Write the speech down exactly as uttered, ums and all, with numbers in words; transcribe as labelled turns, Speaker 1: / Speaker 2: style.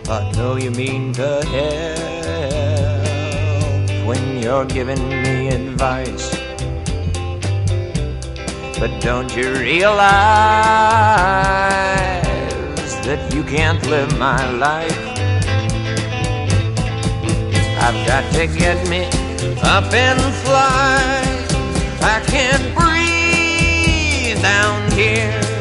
Speaker 1: I know you mean to help when you're giving me advice, but don't you realize that you can't live my life? I've got to get me up and fly. I can't breathe down here.